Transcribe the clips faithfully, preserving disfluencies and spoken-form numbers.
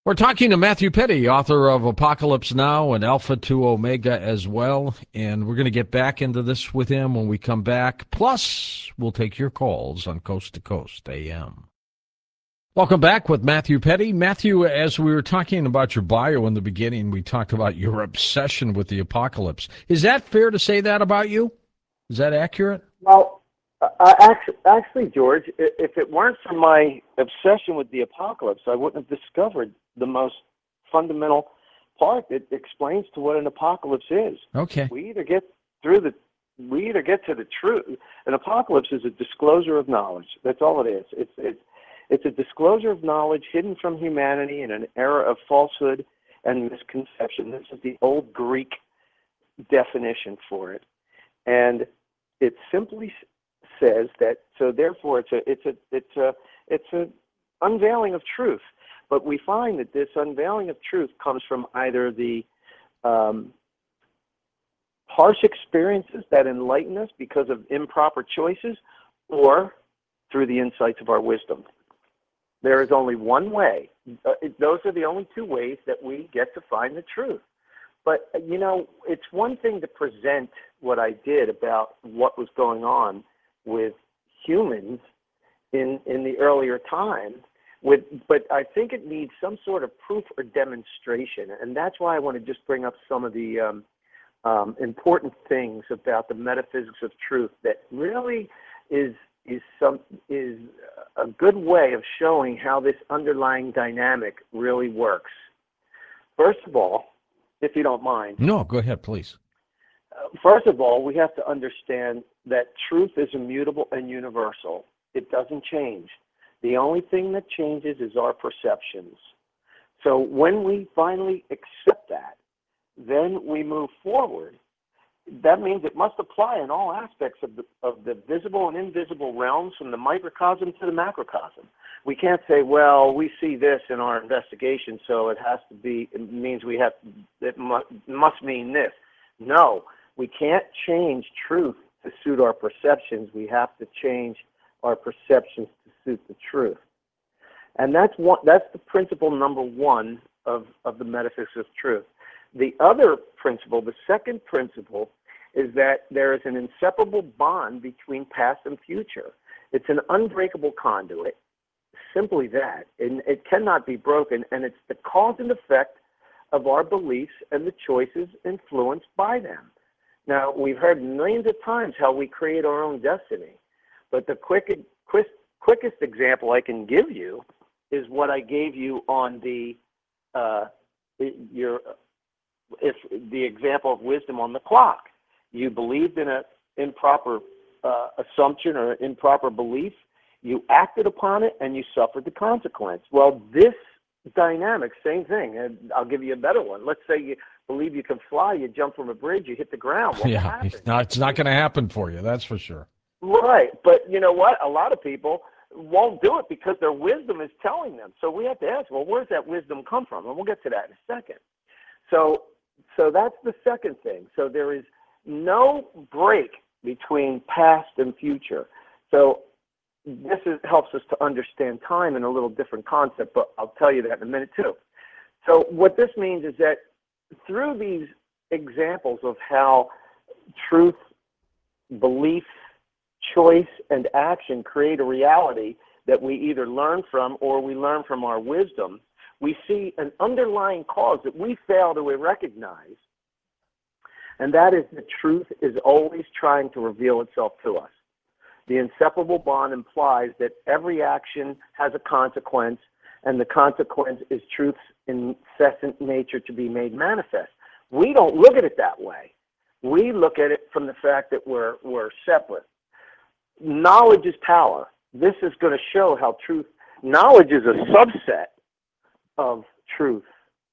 We're talking to Matthew Petty, author of Apocalypse Now and Alpha to Omega as well. And we're going to get back into this with him when we come back. Plus, we'll take your calls on Coast to Coast A M. Welcome back with Matthew Petty. Matthew, as we were talking about your bio in the beginning, we talked about your obsession with the apocalypse. Is that fair to say that about you? Is that accurate? Well, uh, actually, actually, George, if it weren't for my obsession with the apocalypse, I wouldn't have discovered the most fundamental part that explains to what an apocalypse is. Okay. We either get through the, we either get to the truth. An apocalypse is a disclosure of knowledge. That's all it is. It's it's it's a disclosure of knowledge hidden from humanity in an era of falsehood and misconception. This is the old Greek definition for it, and it simply says that. So therefore, it's a it's a it's a it's a unveiling of truth. But we find that this unveiling of truth comes from either the um, harsh experiences that enlighten us because of improper choices, or through the insights of our wisdom. There is only one way. Uh, it, those are the only two ways that we get to find the truth. But, you know, it's one thing to present what I did about what was going on with humans in, in the earlier time. With, but I think it needs some sort of proof or demonstration, and that's why I want to just bring up some of the um, um, important things about the metaphysics of truth that really is is some is a good way of showing how this underlying dynamic really works. First of all, if you don't mind. No, go ahead, please. Uh, first of all, we have to understand that truth is immutable and universal. It doesn't change. The only thing that changes is our perceptions. So when we finally accept that, then we move forward. That means it must apply in all aspects of the, of the visible and invisible realms, from the microcosm to the macrocosm. We can't say, well, we see this in our investigation, so it has to be, it means we have, it must, must mean this. No, we can't change truth to suit our perceptions. We have to change our perceptions to suit the truth. And that's one, that's the principle number one of, of the metaphysics of truth. The other principle, the second principle, is that there is an inseparable bond between past and future. It's an unbreakable conduit, simply that. And it cannot be broken, and it's the cause and effect of our beliefs and the choices influenced by them. Now, we've heard millions of times how we create our own destiny. But the quick, quick, quickest example I can give you is what I gave you on the uh, your if the example of wisdom on the clock. You believed in an improper uh, assumption or improper belief. You acted upon it, and you suffered the consequence. Well, this dynamic, same thing. And I'll give you a better one. Let's say you believe you can fly. You jump from a bridge. You hit the ground. What yeah, happens? no, it's not going to happen for you. That's for sure. Right, but you know what? A lot of people won't do it because their wisdom is telling them. So we have to ask, well, where does that wisdom come from? And we'll get to that in a second. So, so that's the second thing. So there is no break between past and future. So this is, helps us to understand time in a little different concept, but I'll tell you that in a minute too. So what this means is that through these examples of how truth, belief, choice, and action create a reality that we either learn from or we learn from our wisdom, we see an underlying cause that we fail to recognize, and that is that truth is always trying to reveal itself to us. The inseparable bond implies that every action has a consequence, and the consequence is truth's incessant nature to be made manifest. We don't look at it that way. We look at it from the fact that we're, we're separate. Knowledge is power. This is going to show how truth, knowledge is a subset of truth.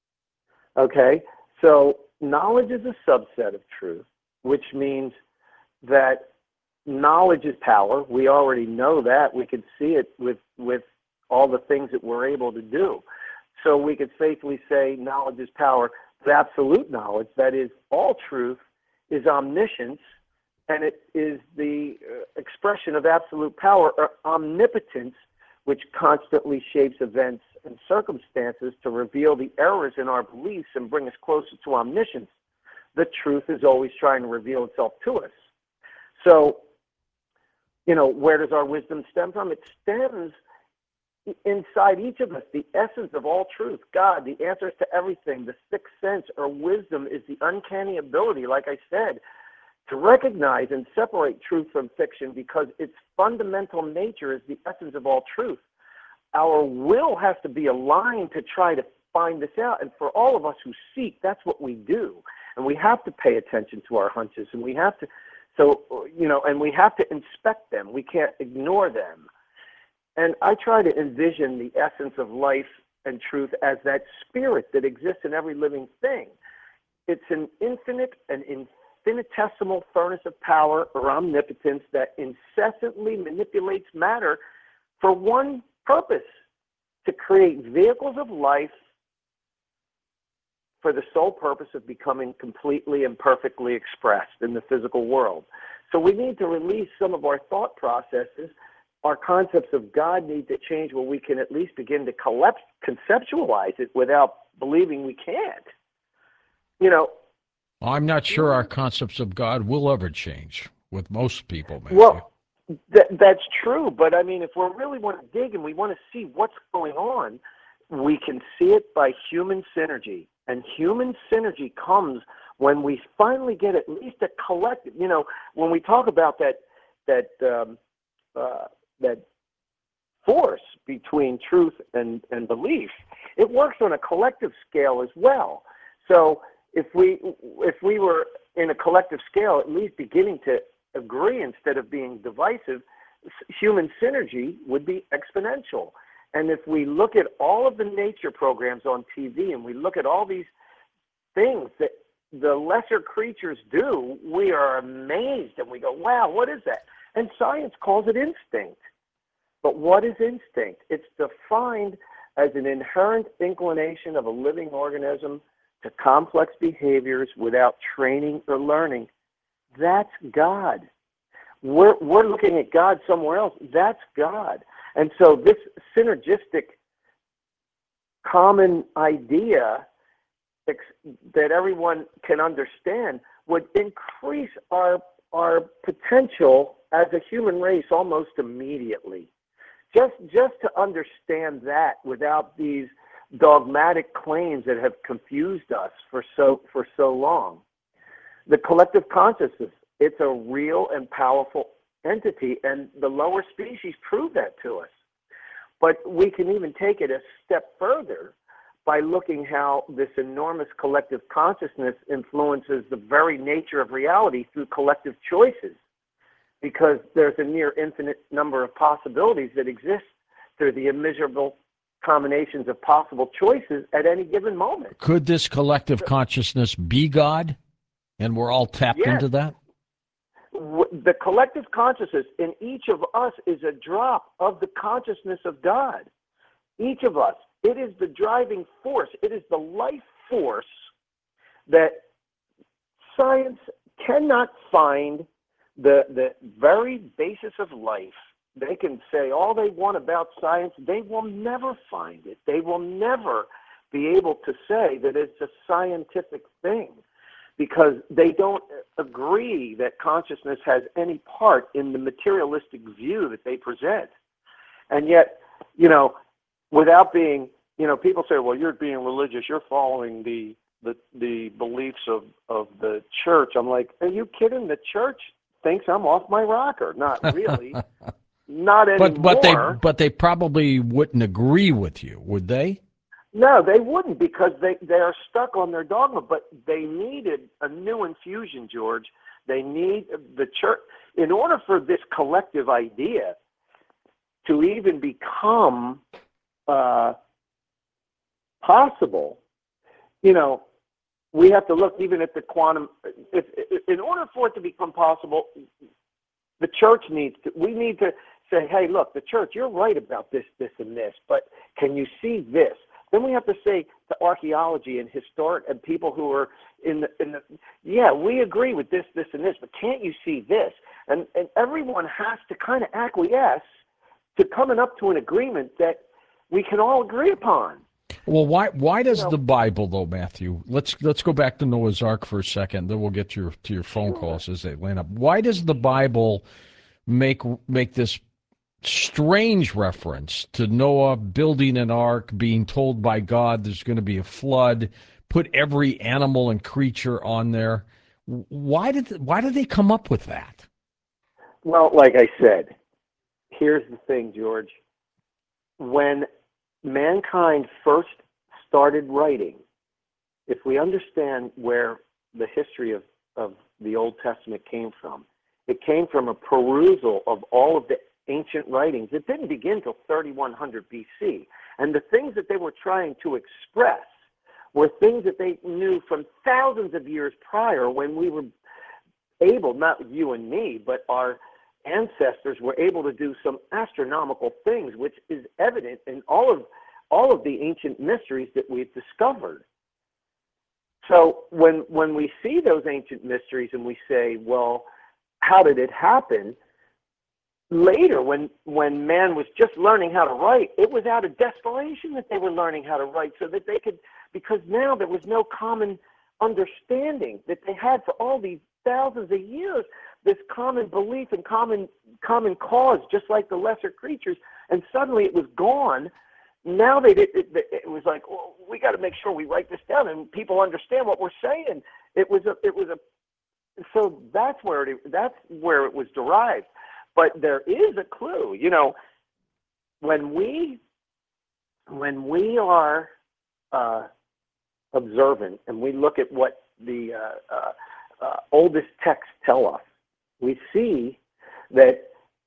Okay? So knowledge is a subset of truth, which means that knowledge is power. We already know that. We can see it with, with all the things that we're able to do. So we could safely say knowledge is power. The absolute knowledge, that is all truth, is omniscience, and it is the uh, expression of absolute power or omnipotence, which constantly shapes events and circumstances to reveal the errors in our beliefs and bring us closer to omniscience. The truth is always trying to reveal itself to us. So, you know, where does our wisdom stem from? It stems inside each of us, the essence of all truth, God, the answers to everything, the sixth sense or wisdom is the uncanny ability, like I said, to recognize and separate truth from fiction because its fundamental nature is the essence of all truth. Our will has to be aligned to try to find this out. And for all of us who seek, that's what we do. And we have to pay attention to our hunches, and we have to, so, you know, and we have to inspect them. We can't ignore them. And I try to envision the essence of life and truth as that spirit that exists in every living thing. It's an infinite and infinitesimal furnace of power or omnipotence that incessantly manipulates matter for one purpose, to create vehicles of life for the sole purpose of becoming completely and perfectly expressed in the physical world. So we need to release some of our thought processes. Our concepts of God need to change where we can at least begin to collect, conceptualize it without believing we can't. You know, I'm not sure our concepts of God will ever change with most people, Matthew. Well, th- that's true, but I mean, if we really want to dig and we want to see what's going on, we can see it by human synergy. And human synergy comes when we finally get at least a collective, you know, when we talk about that, that, um, uh, that force between truth and, and belief, it works on a collective scale as well. So if we if we were in a collective scale, at least beginning to agree instead of being divisive, human synergy would be exponential. And if we look at all of the nature programs on T V and we look at all these things that the lesser creatures do, we are amazed and we go, wow, what is that? And science calls it instinct. But what is instinct? It's defined as an inherent inclination of a living organism to complex behaviors without training or learning. That's God. We're, we're looking at God somewhere else. That's God. And so this synergistic common idea that everyone can understand would increase our, our potential as a human race almost immediately. Just, just to understand that without these dogmatic claims that have confused us for so, for so long. The collective consciousness, it's a real and powerful entity, and the lower species prove that to us. But we can even take it a step further by looking how this enormous collective consciousness influences the very nature of reality through collective choices, because there's a near infinite number of possibilities that exist through the immeasurable combinations of possible choices at any given moment. Could this collective consciousness be God, and we're all tapped Yes. into that? The collective consciousness in each of us is a drop of the consciousness of God. Each of us. It is the driving force. It is the life force that science cannot find the, the very basis of life. They can say all they want about science. They will never find it. They will never be able to say that it's a scientific thing, because they don't agree that consciousness has any part in the materialistic view that they present. And yet, you know, without being, you know, people say, well, you're being religious, you're following the the, the beliefs of, of the church. I'm like, are you kidding? The church thinks I'm off my rocker. Not really. Not anymore. But, but, they, but they probably wouldn't agree with you, would they? No, they wouldn't, because they, they are stuck on their dogma, but they needed a new infusion, George. They need the church. In order for this collective idea to even become uh, possible, you know, we have to look even at the quantum. If, if, in order for it to become possible, the church needs to, we need to say, hey, look, the church, you're right about this, this, and this, but can you see this? Then we have to say to archaeology and historic and people who are in the, in the, yeah, we agree with this, this, and this, but can't you see this? And, and everyone has to kind of acquiesce to coming up to an agreement that we can all agree upon. Well, why why does You know, the Bible, though, Matthew? Let's let's go back to Noah's Ark for a second. Then we'll get to your to your phone sure. calls as they line up. Why does the Bible make make this strange reference to Noah building an ark, being told by God there's going to be a flood, put every animal and creature on there? Why did why did they come up with that? Well, like I said, here's the thing, George. When mankind first started writing, if we understand where the history of, of the Old Testament came from, it came from a perusal of all of the ancient writings. It didn't begin till thirty-one hundred B C. And the things that they were trying to express were things that they knew from thousands of years prior, when we were able, not you and me, but our ancestors were able to do some astronomical things, which is evident in all of all of the ancient mysteries that we've discovered. So when when we see those ancient mysteries and we say, well, how did it happen? Later, when when man was just learning how to write, it was out of desperation that they were learning how to write, so that they could, because now there was no common understanding that they had for all these thousands of years, this common belief and common common cause, just like the lesser creatures, and suddenly it was gone. Now they did, it, it was like, well, we got to make sure we write this down and people understand what we're saying. It was a, it was a, so that's where it, that's where it was derived. But there is a clue, you know, when we, when we are uh, observant and we look at what the uh, uh, uh, oldest texts tell us, we see that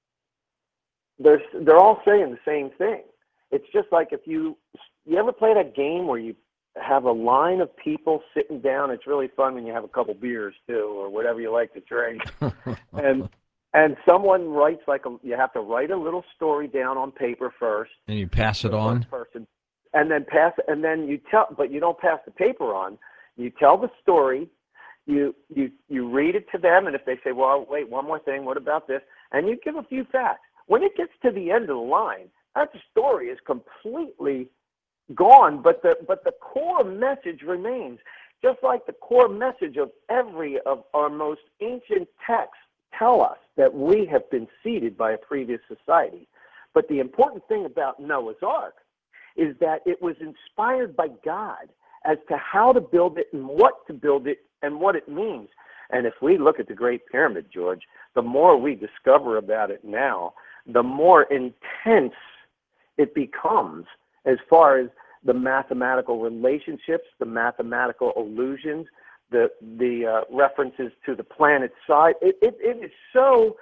there's, they're all saying the same thing. It's just like if you, you ever play that game where you have a line of people sitting down. It's really fun when you have a couple beers too, or whatever you like to drink. and and someone writes like a, you have to write a little story down on paper first. And you pass it on? Person, and then pass and then you tell, but you don't pass the paper on. You tell the story. You you you read it to them, and if they say, well, wait, one more thing, what about this? And you give a few facts. When it gets to the end of the line, that story is completely gone, but the but the core message remains. Just like the core message of every of our most ancient texts tell us that we have been seeded by a previous society. But the important thing about Noah's Ark is that it was inspired by God as to how to build it and what to build it and what it means. And if we look at the Great Pyramid, George, the more we discover about it now, the more intense it becomes as far as the mathematical relationships, the mathematical allusions, the the uh, references to the planet side. It, it, it is so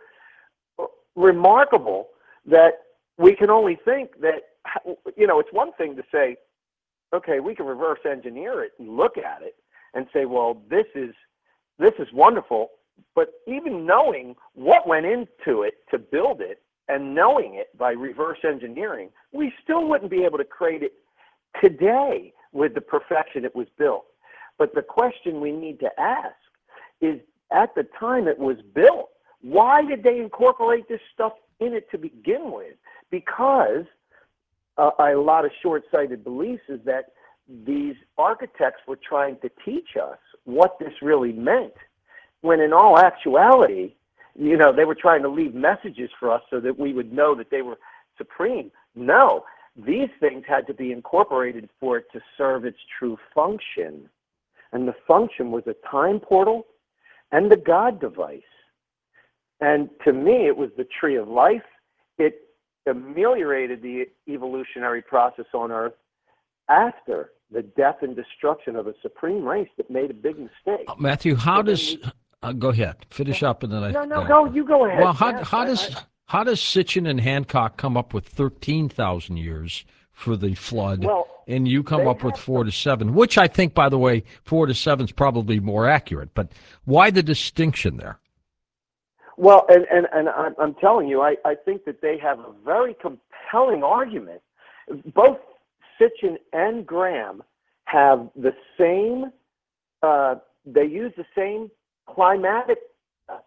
remarkable that we can only think that, you know, it's one thing to say, okay, we can reverse engineer it and look at it and say, well, this is this is wonderful. But even knowing what went into it to build it and knowing it by reverse engineering, we still wouldn't be able to create it today with the perfection it was built. But the question we need to ask is, at the time it was built, why did they incorporate this stuff in it to begin with? Because uh, a lot of short-sighted beliefs is that these architects were trying to teach us what this really meant, when in all actuality, you know, they were trying to leave messages for us so that we would know that they were supreme. No, these things had to be incorporated for it to serve its true function. And the function was a time portal and the God device. And to me, it was the tree of life. It ameliorated the evolutionary process on Earth after the death and destruction of a supreme race that made a big mistake. Uh, Matthew, how so does... We, uh, go ahead. Finish up and then I... No, no, go. You go ahead. Well, how, yes, how I, does... I, How does Sitchin and Hancock come up with thirteen thousand years for the flood, well, and you come up with four to seven, which I think, by the way, four to seven is probably more accurate. But why the distinction there? Well, and, and, and I'm telling you, I, I think that they have a very compelling argument. Both Sitchin and Graham have the same, uh, they use the same climatic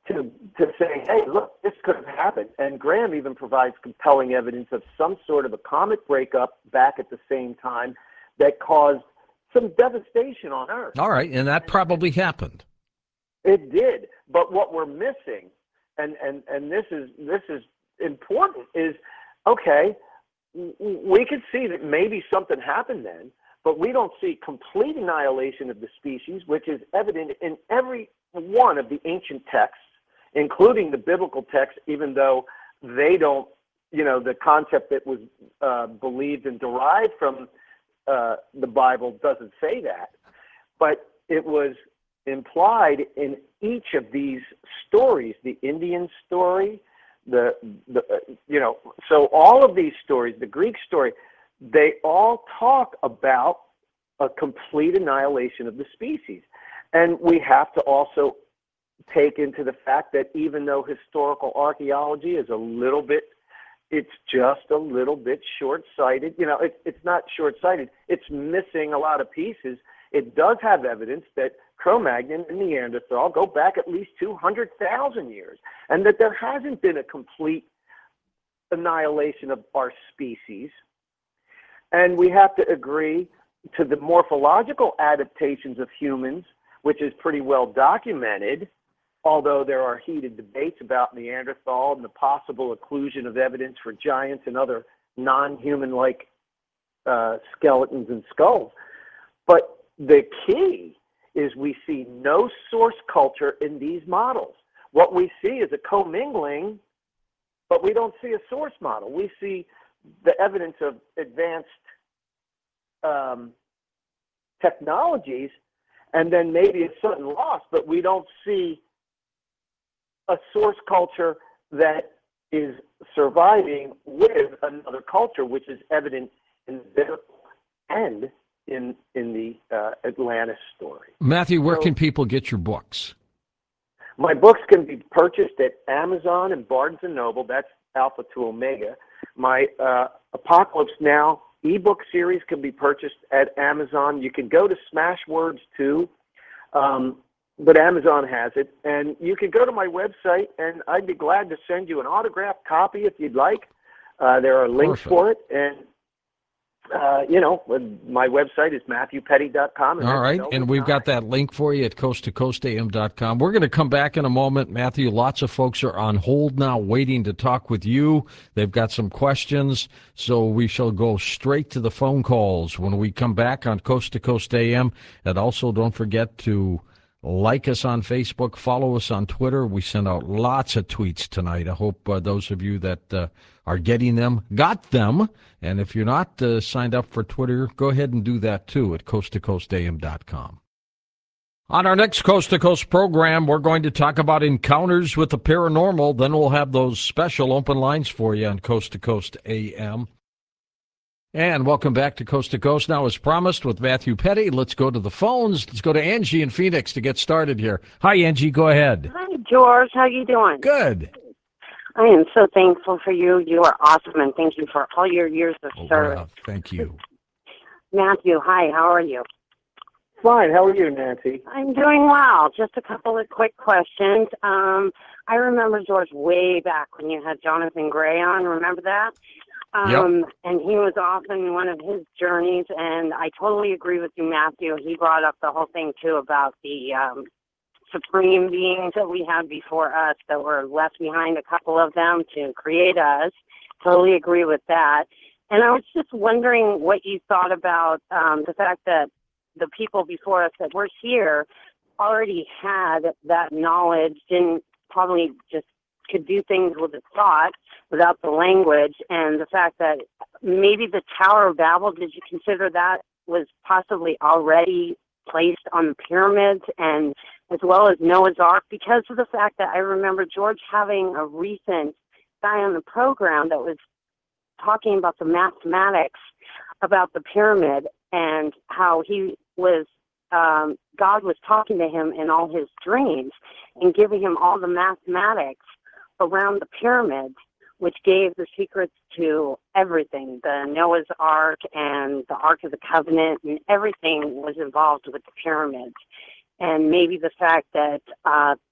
to to say, hey, look, this could have happened. And Graham even provides compelling evidence of some sort of a comet breakup back at the same time that caused some devastation on Earth. All right, and that probably happened. It did. But what we're missing, and, and, and this is this is important, is, okay, we could see that maybe something happened then, but we don't see complete annihilation of the species, which is evident in every one of the ancient texts, including the biblical texts, even though they don't, you know, the concept that was uh, believed and derived from uh, the Bible doesn't say that. But it was implied in each of these stories, the Indian story, the, the uh, you know, so all of these stories, the Greek story, they all talk about a complete annihilation of the species. And we have to also take into the fact that even though historical archaeology is a little bit, it's just a little bit short-sighted. You know, it, it's not short-sighted. It's missing a lot of pieces. It does have evidence that Cro-Magnon and Neanderthal go back at least two hundred thousand years, and that there hasn't been a complete annihilation of our species. And we have to agree to the morphological adaptations of humans, which is pretty well documented, although there are heated debates about Neanderthal and the possible occlusion of evidence for giants and other non-human-like uh, skeletons and skulls. But the key is we see no source culture in these models. What we see is a commingling, but we don't see a source model. We see the evidence of advanced um, technologies, and then maybe a sudden loss, but we don't see a source culture that is surviving with another culture, which is evident in the biblical and in in the uh, Atlantis story. Matthew, where So, can people get your books? my books can be purchased at Amazon and Barnes and Noble. That's Alpha to Omega. My uh, Apocalypse Now ebook series can be purchased at Amazon. You can go to Smashwords too, um, but Amazon has it. And you can go to my website, and I'd be glad to send you an autographed copy if you'd like. Uh, there are links Perfect. for it, and uh, you know, my website is matthew petty dot com. All right, and we've got that link for you at coast to coast a m dot com. We're going to come back in a moment. Matthew, lots of folks are on hold now waiting to talk with you. They've got some questions, so we shall go straight to the phone calls when we come back on Coast to Coast A M. And also don't forget to like us on Facebook, follow us on Twitter. We send out lots of tweets tonight. I hope uh, those of you that uh, are getting them got them. And if you're not uh, signed up for Twitter, go ahead and do that too at coast to coast a m dot com. On our next Coast to Coast program, we're going to talk about encounters with the paranormal. Then we'll have those special open lines for you on Coast to Coast A M. And welcome back to Coast to Coast. Now, as promised, with Matthew Petty, let's go to the phones. Let's go to Angie in Phoenix to get started here. Hi, Angie. Go ahead. Hi, George. How you doing? Good. I am so thankful for you. You are awesome, and thank you for all your years of Oh, service. wow. Thank you. Matthew, hi. How are you? Fine. How are you, Nancy? I'm doing well. Just a couple of quick questions. Um, I remember, George, way back when you had Jonathan Gray on. Remember that? Um, Yep. And he was off in one of his journeys, and I totally agree with you, Matthew. He brought up the whole thing, too, about the um, supreme beings that we had before us that were left behind, a couple of them, to create us. Totally agree with that. And I was just wondering what you thought about um, the fact that the people before us that were here already had that knowledge, didn't probably just could do things with a thought without the language, and the fact that maybe the Tower of Babel, did you consider that was possibly already placed on the pyramids, and as well as Noah's Ark, because of the fact that I remember George having a recent guy on the program that was talking about the mathematics about the pyramid and how he was um, God was talking to him in all his dreams and giving him all the mathematics around the pyramids, which gave the secrets to everything, the Noah's Ark and the Ark of the Covenant, and everything was involved with the pyramids. And maybe the fact that uh,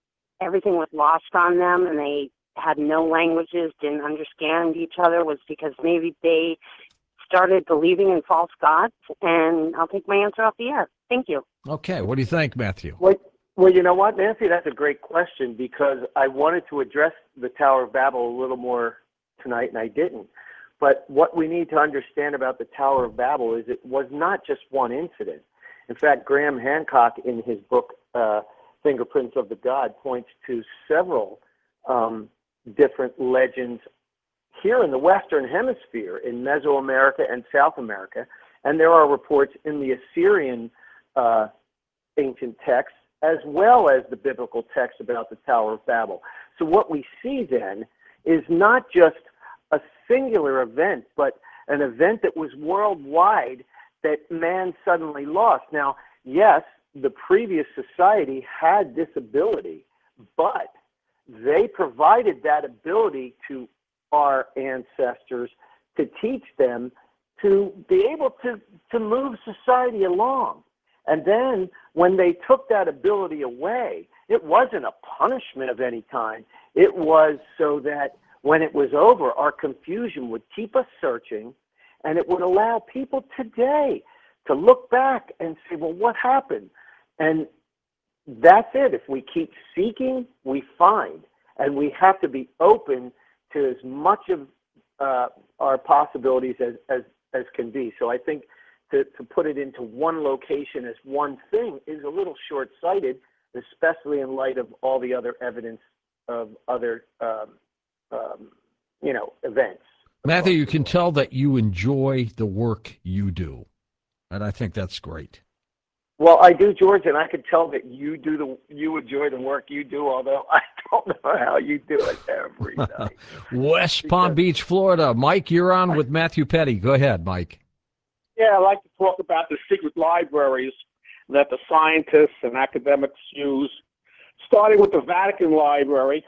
everything was lost on them and they had no languages, didn't understand each other, was because maybe they started believing in false gods. And I'll take my answer off the air. Thank you. Okay, what do you think, Matthew? Well, well, you know what, Nancy, that's a great question, because I wanted to address the Tower of Babel a little more tonight, and I didn't. But what we need to understand about the Tower of Babel is it was not just one incident. In fact, Graham Hancock, in his book, uh, Fingerprints of the God, points to several um, different legends here in the Western Hemisphere, in Mesoamerica and South America, and there are reports in the Assyrian uh, ancient texts as well as the biblical text about the Tower of Babel. So what we see then is not just a singular event, but an event that was worldwide that man suddenly lost. Now, yes, the previous society had this ability, but they provided that ability to our ancestors to teach them to be able to, to move society along. And then when they took that ability away, it wasn't a punishment of any kind. It was so that when it was over, our confusion would keep us searching, and it would allow people today to look back and say, well, what happened? And that's it. If we keep seeking, we find. And we have to be open to as much of uh, our possibilities as, as, as can be. So I think to, to put it into one location as one thing is a little short-sighted, especially in light of all the other evidence of other, um, um, you know, events. Matthew, you can tell that you enjoy the work you do, and I think that's great. Well, I do, George, and I can tell that you do the you enjoy the work you do, although I don't know how you do it every night. West Palm Beach, Florida. Mike, you're on with Matthew Petty. Go ahead, Mike. Yeah, I'd like to talk about the secret libraries that the scientists and academics use, starting with the Vatican Library,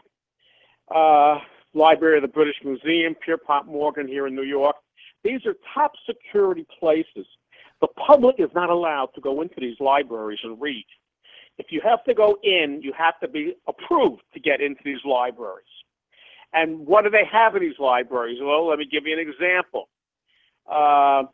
uh, Library of the British Museum, Pierpont Morgan here in New York. These are top security places. The public is not allowed to go into these libraries and read. If you have to go in, you have to be approved to get into these libraries. And what do they have in these libraries? Well, let me give you an example. Uh,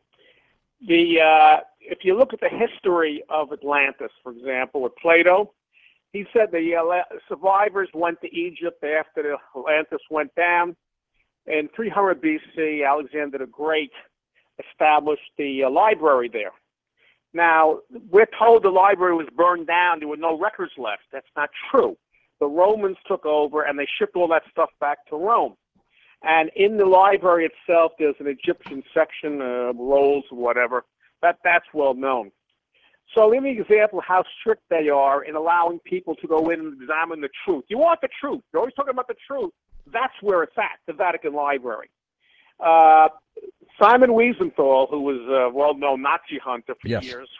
the uh, if you look at the history of Atlantis, for example, with Plato, he said the uh, survivors went to Egypt after the Atlantis went down. In three hundred B C, Alexander the Great established the uh, library there. Now, we're told the library was burned down. There were no records left. That's not true. The Romans took over, and they shipped all that stuff back to Rome. And in the library itself, there's an Egyptian section, uh, rolls, whatever. That, that's well known. So give me an example of how strict they are in allowing people to go in and examine the truth. You want the truth. You're always talking about the truth. That's where it's at, the Vatican Library. Uh, Simon Wiesenthal, who was a well-known Nazi hunter for yes. years,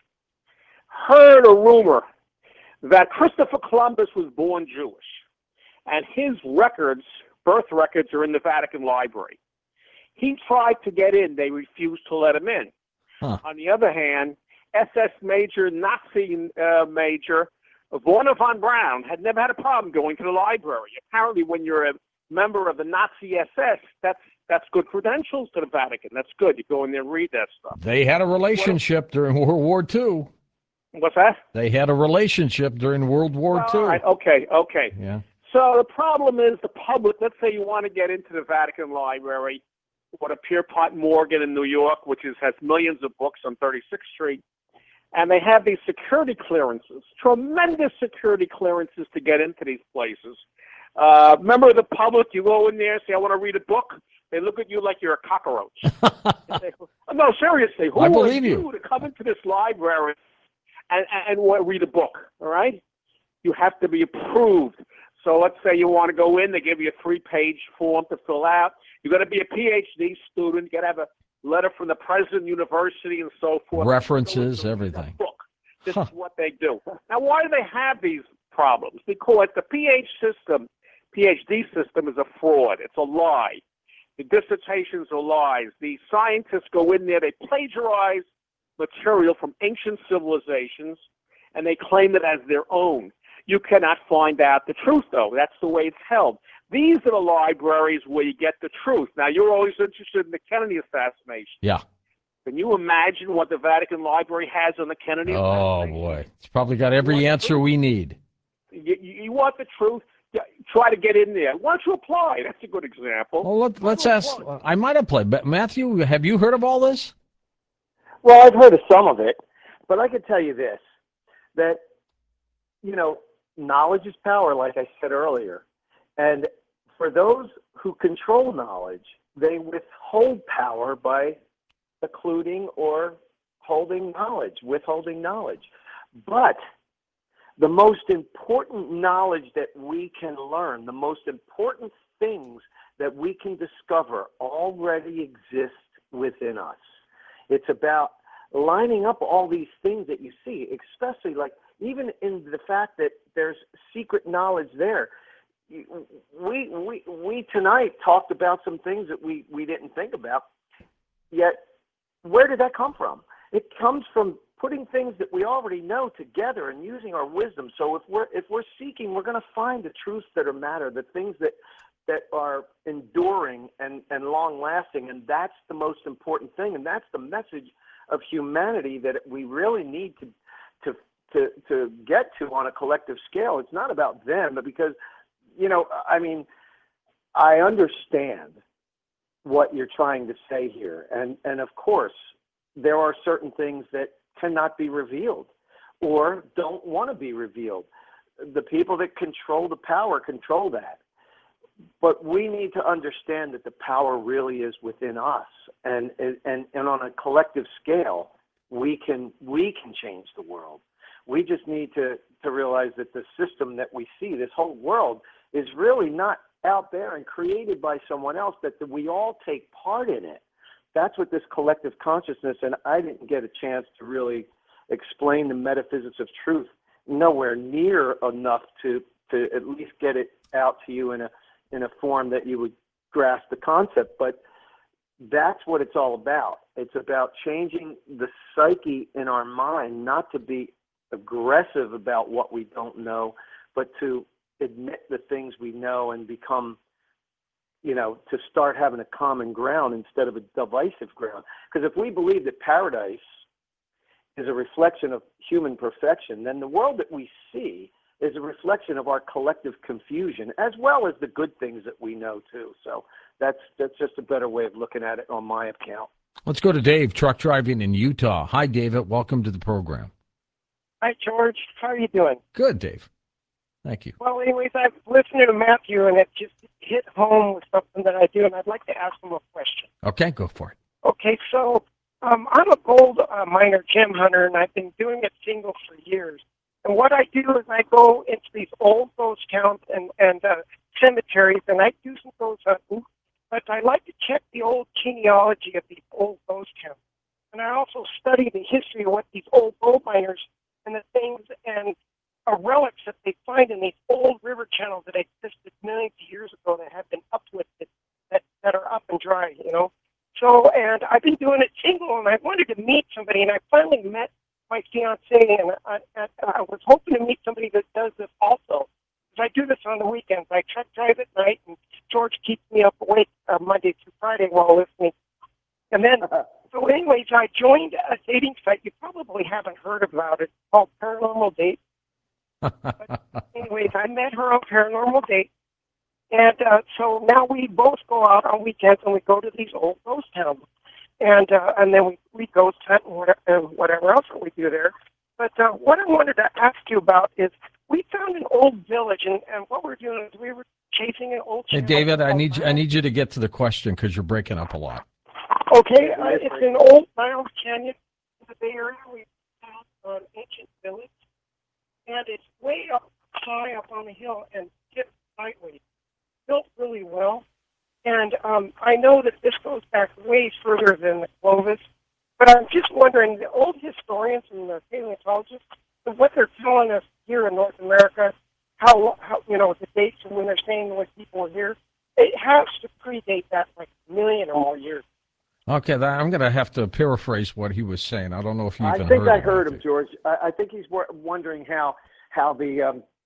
heard a rumor that Christopher Columbus was born Jewish, and his records, birth records, are in the Vatican Library. He tried to get in. They refused to let him in. Huh. On the other hand, S S Major, Nazi uh, Major, Werner von Braun had never had a problem going to the library. Apparently, when you're a member of the Nazi S S, that's that's good credentials to the Vatican. That's good. You go in there and read that stuff. They had a relationship during World War Two. What's that? They had a relationship during World War Two. All right. Okay, okay. Yeah. So the problem is the public, let's say you want to get into the Vatican Library, what a Pierpont Morgan in New York, which is, has millions of books on thirty-sixth Street, and they have these security clearances, tremendous security clearances to get into these places. Uh, member of the public, you go in there, say, I want to read a book. They look at you like you're a cockroach. Say, oh, no, seriously, who I are believe you, you to come into this library and, and, and read a book, all right? You have to be approved. So let's say you want to go in, they give you a three-page form to fill out. You've got to be a P H D student. You got to have a letter from the president, university, and so forth. references, so everything. Book. This Huh. is what they do. Now, why do they have these problems? Because the PhD system, PhD system is a fraud. It's a lie. The dissertations are lies. The scientists go in there, they plagiarize material from ancient civilizations, and they claim it as their own. You cannot find out the truth, though. That's the way it's held. These are the libraries where you get the truth. Now, you're always interested in the Kennedy assassination. Yeah. Can you imagine what the Vatican Library has on the Kennedy Oh, assassination? boy. It's probably got every answer we need. You, you, you want the truth? Yeah, try to get in there. Why don't you apply? That's a good example. Well, let, let's ask. I might have played, but Matthew, have you heard of all this? Well, I've heard of some of it, but I can tell you this, that, you know, knowledge is power, like I said earlier. And for those who control knowledge, they withhold power by occluding or holding knowledge, withholding knowledge. But the most important knowledge that we can learn, the most important things that we can discover already exist within us. It's about lining up all these things that you see, especially like even in the fact that there's secret knowledge there. We, we, we tonight talked about some things that we, we didn't think about, yet where did that come from? It comes from putting things that we already know together and using our wisdom. So if we're if we're seeking, we're going to find the truths that are matter, the things that that are enduring and, and long lasting, and that's the most important thing, and that's the message of humanity that we really need to to to to get to on a collective scale. It's not about them, but because, you know, I mean, I understand what you're trying to say here, and and of course there are certain things that cannot be revealed or don't want to be revealed. The people that control the power control that. But we need to understand that the power really is within us, and and and on a collective scale, we can we can change the world. We just need to to realize that the system that we see, this whole world, is really not out there and created by someone else, that we all take part in it. That's what this collective consciousness, and I didn't get a chance to really explain the metaphysics of truth, nowhere near enough to, to at least get it out to you in a in a form that you would grasp the concept. But that's what it's all about. It's about changing the psyche in our mind, not to be aggressive about what we don't know, but to admit the things we know and become, you know, to start having a common ground instead of a divisive ground. Because if we believe that paradise is a reflection of human perfection, then the world that we see is a reflection of our collective confusion, as well as the good things that we know too. So that's that's just a better way of looking at it on my account. Let's go to Dave, truck driving in Utah. Hi, David. Welcome to the program. Hi, George. How are you doing? Good, Dave. Thank you. Well, anyways, I've listened to Matthew, and it just hit home with something that I do, and I'd like to ask him a question. Okay, go for it. Okay, so um, I'm a gold uh, miner gem hunter, and I've been doing it single for years. And what I do is I go into these old ghost towns and, and uh, cemeteries, and I do some ghost hunting, but I like to check the old genealogy of these old ghost towns. And I also study the history of what these old gold miners and the things and uh, relics that they find in these old river channels that existed millions of years ago that have been uplifted, that, that are up and dry, you know. So, and I've been doing it single, and I wanted to meet somebody, and I finally met my fiance, and I, I, I was hoping to meet somebody that does this also. Because I do this on the weekends. I truck drive at night, and George keeps me up awake uh, Monday through Friday while listening. And then, so anyways, I joined a dating site. You probably haven't heard about it. It's called Paranormal Date. But anyways, I met her on Paranormal Date. And uh, so now we both go out on weekends, and we go to these old ghost towns. And uh, and then we, we ghost hunt and whatever, and whatever else that we do there. But uh, what I wanted to ask you about is we found an old village, and, and what we're doing is we were chasing an old... Hey, David, I need you, I need you to get to the question because you're breaking up a lot. Okay, uh, it's an old Niles Canyon in the Bay Area. We found an ancient village, and it's way up high up on the hill and dipped sideways. Built really well. And um, I know that this goes back way further than the Clovis, but I'm just wondering, the old historians and the paleontologists, what they're telling us here in North America, how, how you know, the dates and when they're saying when people were here, it has to predate that like a million or more years. Okay, that, I'm going to have to paraphrase what he was saying. I don't know if you even I think heard I him, heard him, Matthew. George. I, I think he's wondering how how the um,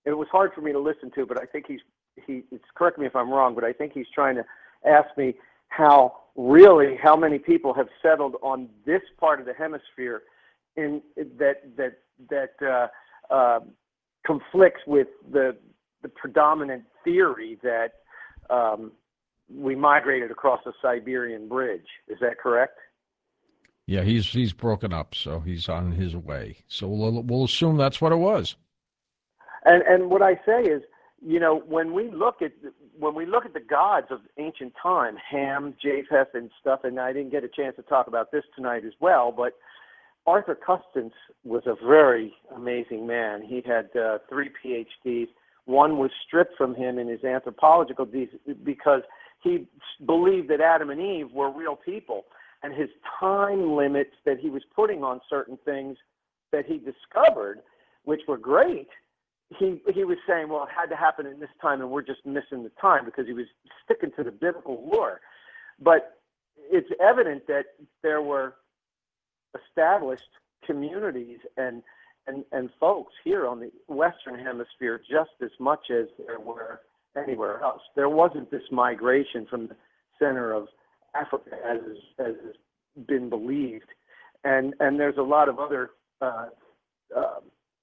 it was hard for me to listen to, but I think he's he. It's, correct me if I'm wrong, but I think he's trying to ask me how really how many people have settled on this part of the hemisphere in that that that uh, uh, conflicts with the the predominant theory that um, we migrated across the Siberian Bridge. Is that correct? Yeah, he's he's broken up, so he's on his way. So we'll we'll assume that's what it was. And and what I say is, you know, when we look at when we look at the gods of ancient time, Ham, Japheth, and stuff, and I didn't get a chance to talk about this tonight as well, but Arthur Custance was a very amazing man. He had uh, three P H Ds. One was stripped from him in his anthropological de- because he believed that Adam and Eve were real people, and his time limits that he was putting on certain things that he discovered, which were great, he he was saying, well, it had to happen in this time, and we're just missing the time because he was sticking to the biblical lore. But it's evident that there were established communities and and and folks here on the Western Hemisphere just as much as there were anywhere else. There wasn't this migration from the center of Africa as as has been believed, and and there's a lot of other uh, uh,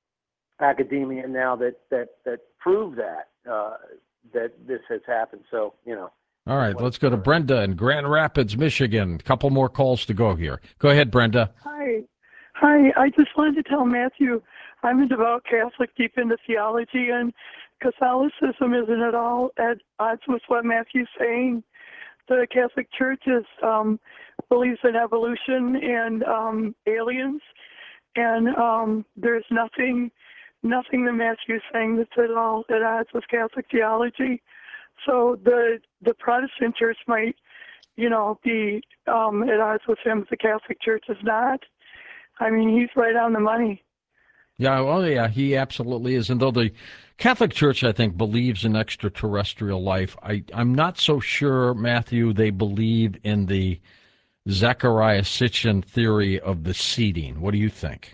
academia now that that that prove that uh, that this has happened. So you know. All right, let's go to Brenda in Grand Rapids, Michigan. A couple more calls to go here. Go ahead, Brenda. Hi. Hi. I just wanted to tell Matthew I'm a devout Catholic deep into theology, and Catholicism isn't at all at odds with what Matthew's saying. The Catholic Church is, um, believes in evolution and um, aliens, and um, there's nothing nothing that Matthew's saying that's at all at odds with Catholic theology. So the the Protestant Church might, you know, be um, at odds with him. The Catholic Church is not. I mean, he's right on the money. Yeah, well, yeah, he absolutely is. And though the Catholic Church, I think, believes in extraterrestrial life, I, I'm not so sure, Matthew, they believe in the Zecharia Sitchin theory of the seeding. What do you think?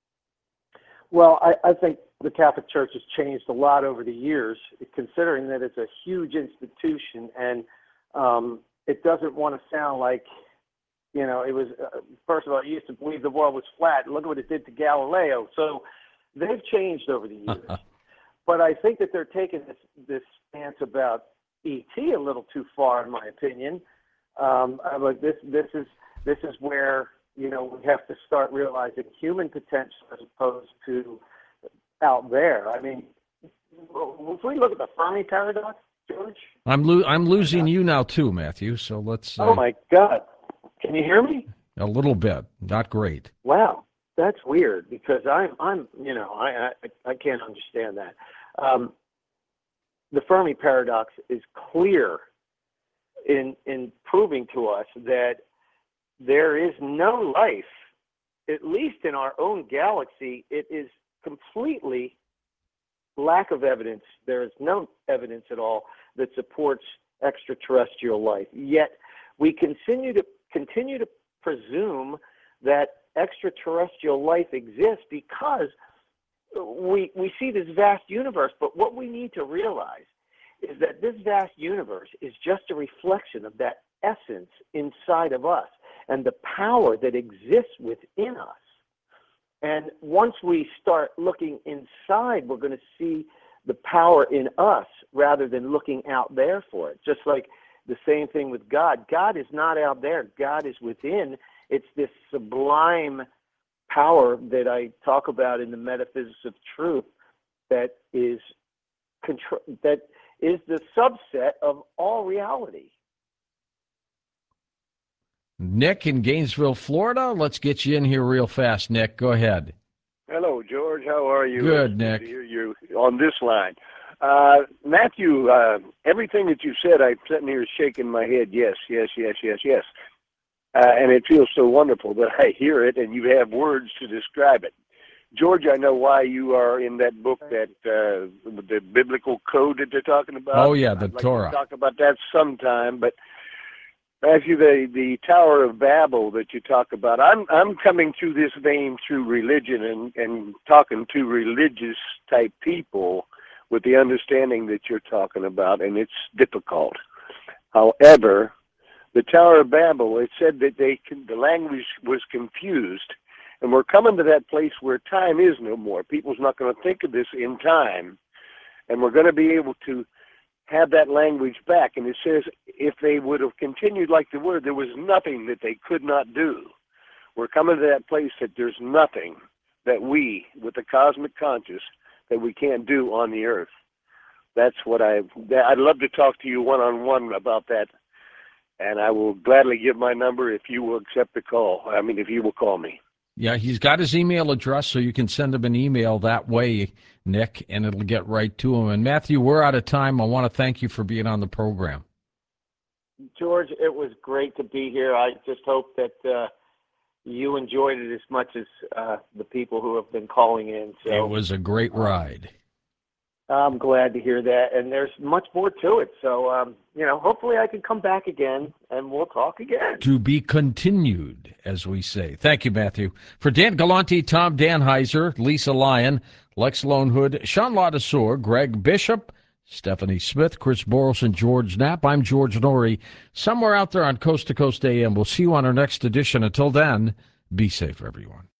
Well, I, I think the Catholic Church has changed a lot over the years, considering that it's a huge institution, and um, it doesn't want to sound like, you know, it was, uh, first of all, it used to believe the world was flat. Look at what it did to Galileo. So they've changed over the years. But I think that they're taking this, this stance about E T a little too far, in my opinion. Um, but this, this is this is where, you know, we have to start realizing human potential as opposed to out there. I mean, if we look at the Fermi paradox, George. I'm lo- I'm losing you now too, Matthew. So let's. Uh, oh my God, can you hear me? A little bit, not great. Wow, that's weird because I'm I'm you know I I, I can't understand that. Um, the Fermi paradox is clear in in proving to us that there is no life, at least in our own galaxy. It is completely lack of evidence. There is no evidence at all that supports extraterrestrial life. Yet we continue to continue to presume that extraterrestrial life exists because we we see this vast universe. But what we need to realize is that this vast universe is just a reflection of that essence inside of us and the power that exists within us. And once we start looking inside, we're going to see the power in us rather than looking out there for it. Just like the same thing with God. God is not out there. God is within. It's this sublime power that I talk about in the Metaphysics of Truth that is control, that is the subset of all reality. Nick in Gainesville, Florida. Let's get you in here real fast, Nick. Go ahead. Hello, George. How are you? Good, It's Nick. to hear you on this line. Uh, Matthew, uh, everything that you said, I'm sitting here shaking my head. Yes, yes, yes, yes, yes. Uh, and it feels so wonderful that I hear it and you have words to describe it. George, I know why you are in that book, that uh, the biblical code that they're talking about. Oh, yeah, the I'd like Torah. to talk about that sometime, but Matthew, the, the Tower of Babel that you talk about, I'm I'm coming through this vein through religion and, and talking to religious type people with the understanding that you're talking about, and it's difficult. However, the Tower of Babel, it said that they can, the language was confused, and we're coming to that place where time is no more. People's not going to think of this in time, and we're going to be able to have that language back. And it says if they would have continued like they were, there was nothing that they could not do. We're coming to that place that there's nothing that we, with the cosmic conscious, that we can't do on the earth. That's what I, I'd love to talk to you one-on-one about that, and I will gladly give my number if you will accept the call. I mean, if you will call me. Yeah, he's got his email address, so you can send him an email that way, Nick, and it'll get right to him. And Matthew, we're out of time. I want to thank you for being on the program. George, it was great to be here. I just hope that uh, you enjoyed it as much as uh, the people who have been calling in. So it was a great ride. I'm glad to hear that, and there's much more to it. So, um, you know, hopefully I can come back again, and we'll talk again. To be continued, as we say. Thank you, Matthew. For Dan Galante, Tom Danheiser, Lisa Lyon, Lex Lonehood, Sean Ladesseur, Greg Bishop, Stephanie Smith, Chris Boros, and George Knapp, I'm George Norrie. Somewhere out there on Coast to Coast A M. We'll see you on our next edition. Until then, be safe, everyone.